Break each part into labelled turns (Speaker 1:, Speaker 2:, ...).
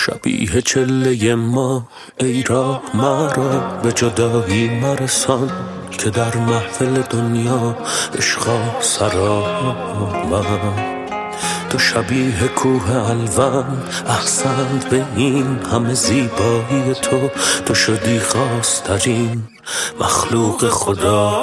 Speaker 1: شبیه چله ما ای راه مرا به جدایی مرسان که در محفل دنیا عشقا سرا من. تو شبیه کوه الوان احسنت به این همه زیبایی تو شدی خواسترین مخلوق خدا.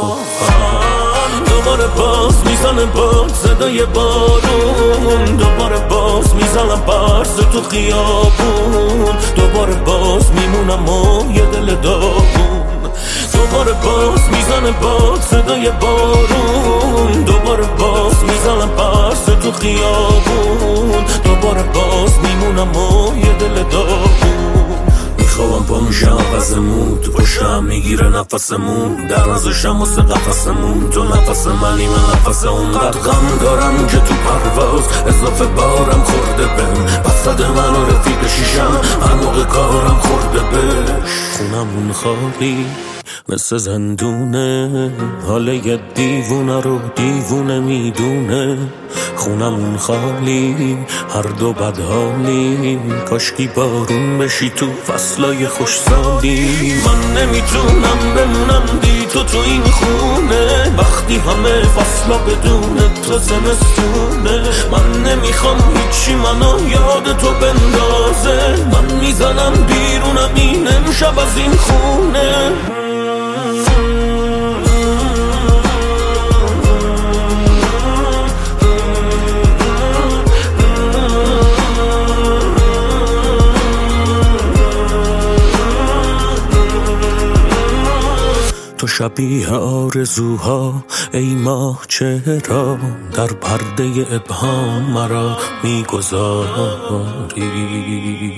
Speaker 1: دوباره باز میزنه باد صدای بارون، دوباره باز میزنم برز تو خیابون، دوباره باز میمونم و یه دل داغون. دوباره باز میزنه باد صدای بارون، دوباره باز میزنم برز تو خیابون، دوباره باز میمونم و یه دل داغون. میخوام پا میشم عوضمون، تو پشتم میگیره نفسمون، در نزشم واسه قفسمون، تو نفس منی من نفس اونقدر غم دارم که تو پرواز اضافه بارم خورده بهم، وسط من و رفیق شیشم هر موقع کارم خورده بهش. خونمون خالی مثل زندونه، حال یه دیوونه رو دیوونه میدونه. خونمون خالی هر دو بدحالی، کاشکی بارون بشی تو فصلای خوشسالی. من نمیتونم بمونم بی تو این خونه، وقتی همه فصلا بدون تو زمستونه. من نمیخوام هیچی منو یاد تو بندازه، من میزنم بیرونم این امشب از این خونه. تو شبیه آرزوها ای ماه چرا در پرده ابهام مرا میگذاری.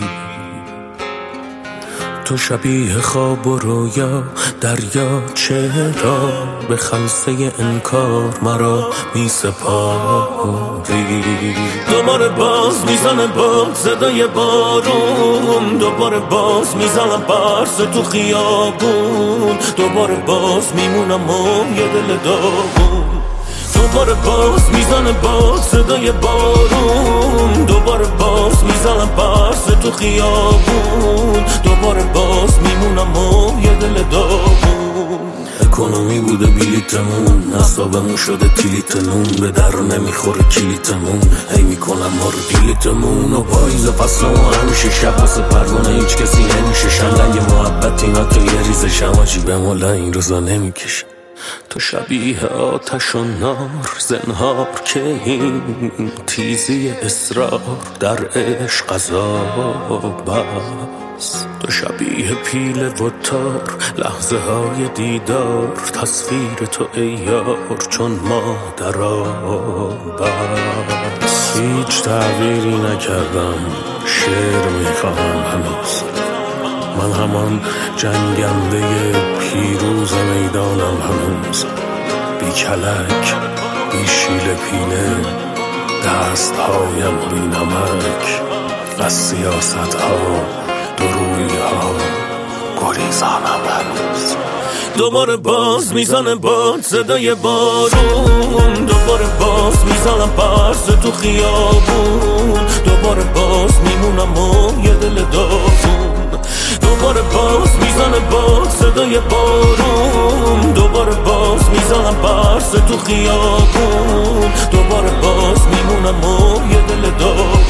Speaker 1: تو شبیه خواب و رویا دریا چرا به خلسه انکار مرا میسپاری. دوباره باز میزنه باد صدای بارون، دوباره باز میزنم برز تو خیابون، دوباره باز میمونم و یه دل داغون. دوباره باز میزنه باد صدای بارون، دوباره باز میزنم برز تو خیابون، دوباره باز میمونم و یه دل داغون. اکونومی بوده بلیتمون، حسابمون شده کلیتمون، به در نمیخوره کلیتمون، هی میکنم ما رو دیلیتمون. و پاییز فصلمون همیشه شب واسه پروانه هیچ کسی نمیشه شنگ محبت اینا تو یه ریز شماجی به مولا این روزا نمیکشه. تو شبیه آتش و نار زنهار که این تیزی اصرار در عشق عذاب است. تو شبیه پیل و تار لحظه های دیدار، تصویر تو ای یار چون ما در آب است. هیچ تغییری نکردم، شعر میخواهم هنوز، من همان جنگنده پیروز میدانم هنوز. بی کلک بی شیل پینه دست هایم بی نمک، از سیاست ها دروی ها گریزانم هنوز. دوباره باز میزنه باد صدای بارون، دوباره باز میزنم برز تو خیابون، دوباره باز میمونم و یه دل داغون. دوباره باز میزنه باد صدای بارون، دوباره باز میزنم برز تو خیابون، دوباره باز میمونم و یه دل داغون.